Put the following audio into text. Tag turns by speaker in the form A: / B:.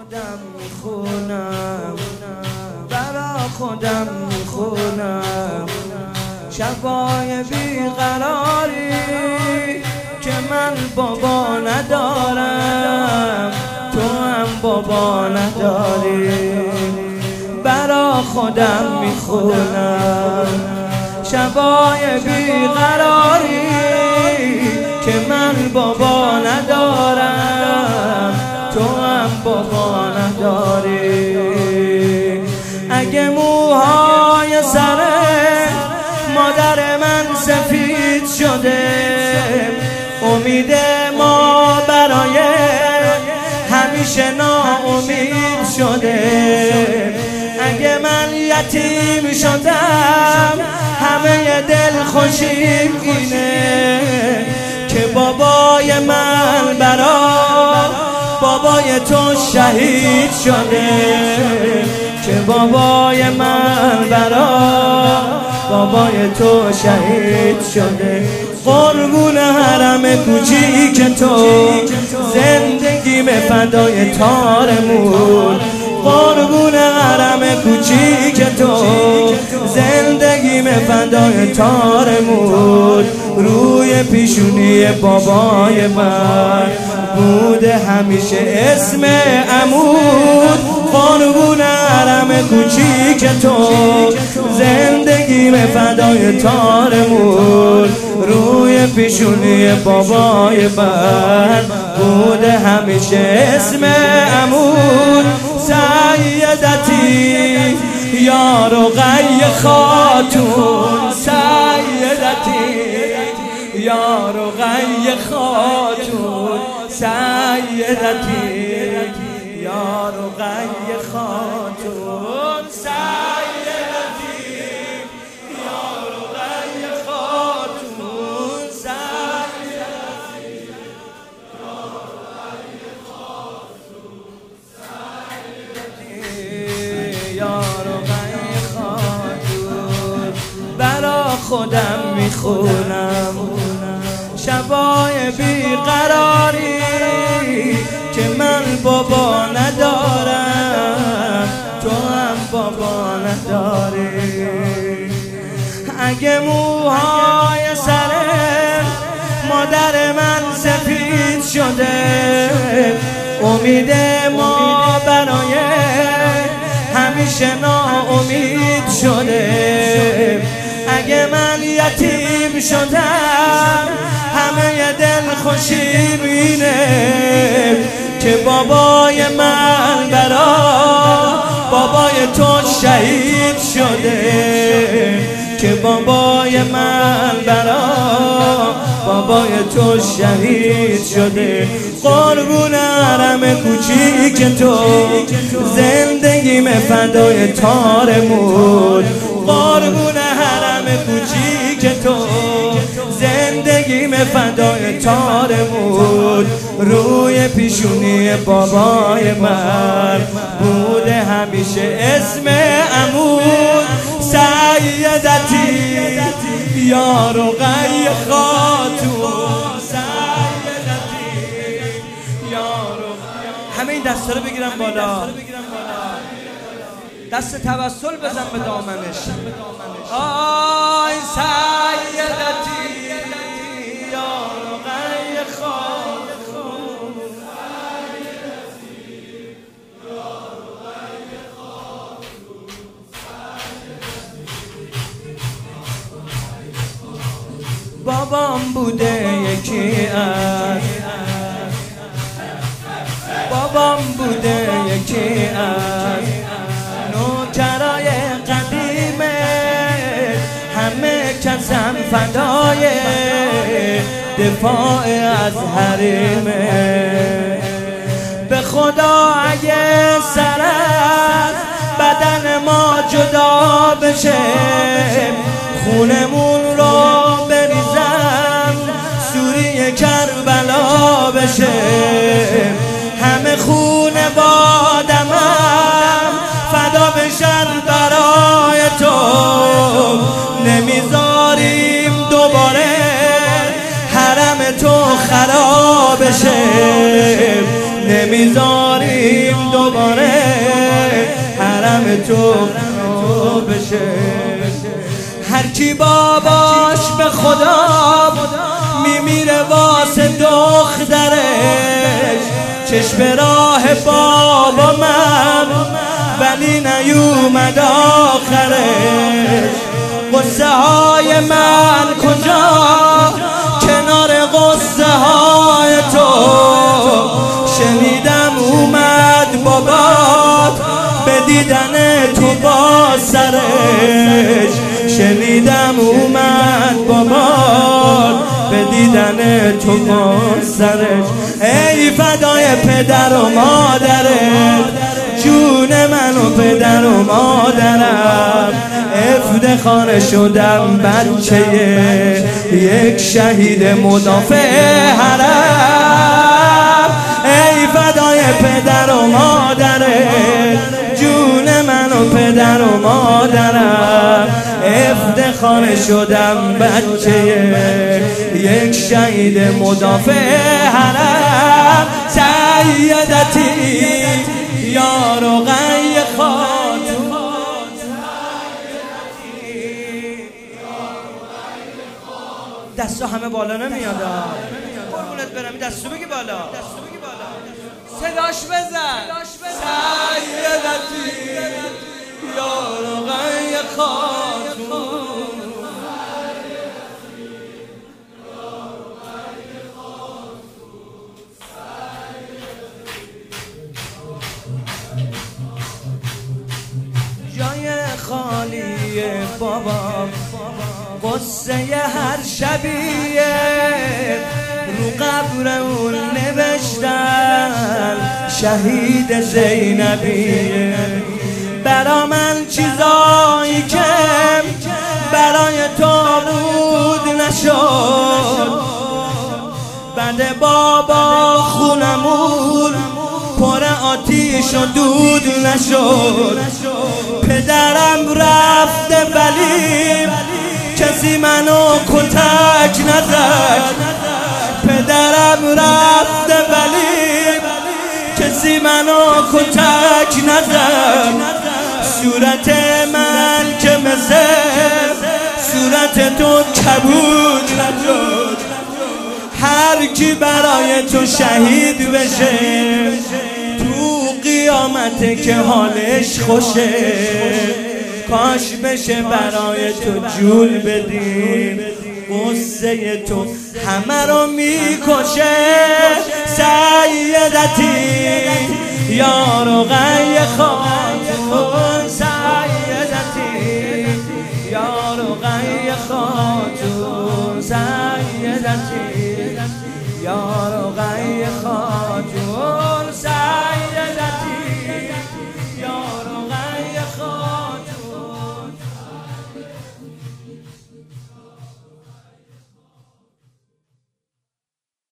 A: خودم میخونم، برا خودم میخونم شبای بیقراری که من بابا ندارم، تو هم بابا نداری. برا خودم میخونم شبای بیقراری که من بابا ندارم، تو هم بابا نداری. اگه موهای سر مادر من سفید شده، امید ما برای همیشه ناامید شده. اگه من یتیم شدم همه دل خوشیم اینه که بابای من برا بابای تو شهید شده، که بابای من برا بابای تو شهید شده. قربون حرم کوچیک تو زندگیم فدای تارمون، قربون حرم کوچیک تو زندگیم فدای تارمون. روی پیشونی بابای من بوده همیشه اسم عمود، قربون حرم کوچیک تو زندگیم فدای تارمون. روی پیشونی بابای من بوده همیشه اسم عمود. سیدتی یا رقیه خاتون، سیدتی یا رقیه خاتون، سیدتی یا رقیه خاتون، سیدتی یا رقیه خاتون، سیدتی یا رقیه خاتون، سیدتی یا رقیه خاتون. برا خودم میخونم شبای بیقراری که من بابا ندارم، تو هم بابا نداری. اگه موهای سر مادر من سفید شده، امید ما برای همیشه ناامید شده. اگه من یتیم شدم همه دل خوشیم اینه که بابای من برا بابای تو شهید شده، که بابای من برا بابای تو شهید شده. قربون حرم کوچیک تو زندگیم فدای تارمون، قربون حرم کوچیک تو زندگیم فدای تارمون. روی پیشونی بابای من بوده همیشه اسم عمود. سیدتی یا رقیه خاتون، سیدتی یا رقیه. همه این دستا رو بگیرم بالا، دست توسل بزن به دامنش. آی سیدتی یا رقیه خاتون، بابام بوده یکی از، بابام بوده یکی از نوکرای قدیمه، همه کسم فدای دفاع از حریمه. به خدا اگه سر از بدن ما جدا بشه، خونمون رو بریزم سوری کربلا بشه. همه خونه بادمم فدا بشن برای تو، نمیذاریم دوباره حرم تو خراب بشه، نمیذاریم دوباره تو بشه. هر کی باباش به خدا میمیره واسه دخترش، چشم راه بابا من ولی نیومد آخرش. قصه های من کجا کنار قصه های تو، شنیدم اومد بابات به دیدن تو با سرش، شنیدم اومد بابات به دیدن تو با سرش. ای فدای پدر و مادرت، جون من و پدر و مادرم، افتخار شدم بچه یک شهید مدافع حرم. ای فدای پدر و مادرت، جون من و پدر و مادرم، افتخار شدم بچه یک شهید مدافع حرم. سیدتی یا رقیه خاتون، دستو همه بالا نمیاد، قربونت برم، دستو بگی بالا، صداش بزن. سیدتی یا رقیه خاتون، جای خالی بابا قصه هر شبیه، رو قبر اون نوشتن شهید زینبیه. برا من چیزایی که برای تو بود نشد، بعد بابا خونمون پر آتیش و دود نشد. پدرم رفته ولی کسی منو کتک نزد، پدرم رفته ولی کسی منو کتک نزد. صورت من که مثل صورت تو کبود نشد. هر کی برای تو شهید بشه تو قیامت که حالش خوشه، کاش بشه برای تو جون بدیم، قصه تو همه رو میکشه. سیدتی یا رقیه خاتون، سیدتی یا رقیه خاتون، سیدتی یا رقیه